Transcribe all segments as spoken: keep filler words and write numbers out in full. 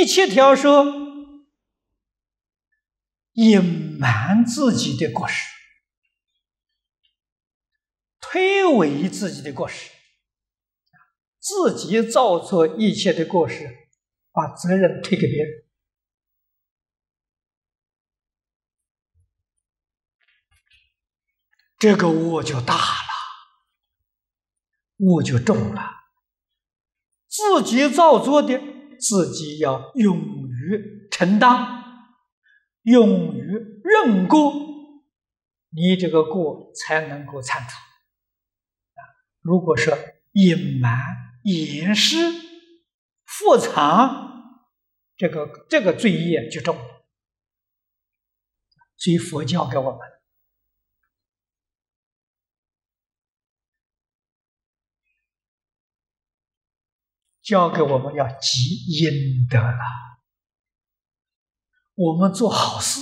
第七条说，隐瞒自己的过失，推诿自己的过失，自己造作一切的过失，把责任推给别人。这个恶就大了，恶就重了。自己造作的，自己要勇于承担，勇于认过，你这个过才能够铲除。如果说隐瞒、掩饰、覆藏，这个这个罪业就重了。所以佛教给我们教给我们要积阴德了。我们做好事，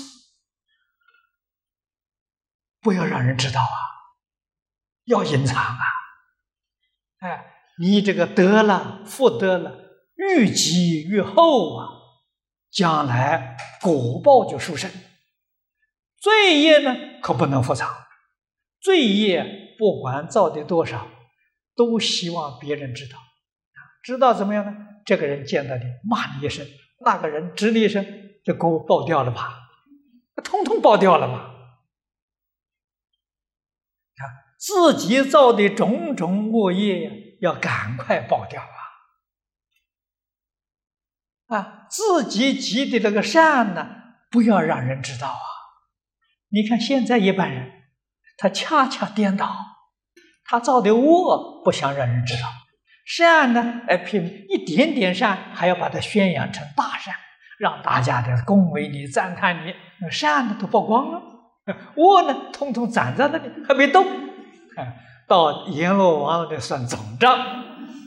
不要让人知道啊，要隐藏啊。哎，你这个得了，福得了，愈积愈厚啊，将来果报就殊胜。罪业呢，可不能覆藏。罪业不管造的多少，都希望别人知道。知道怎么样呢？这个人见到你骂你一声，那个人指你一声，这锅爆掉了吧？通通爆掉了嘛！自己造的种种恶业要赶快爆掉啊！啊，自己积的那个善呢，不要让人知道啊！你看现在一般人，他恰恰颠倒，他造的恶不想让人知道。善呢，哎，凭一点点善，还要把它宣扬成大善，让大家的恭维你、赞叹你。善呢都曝光了，恶呢通通攒在那里，还没动。到阎罗王那里算总账，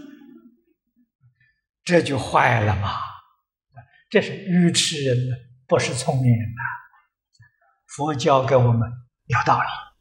这就坏了嘛！这是愚痴人，不是聪明人呐。佛教给我们有道理。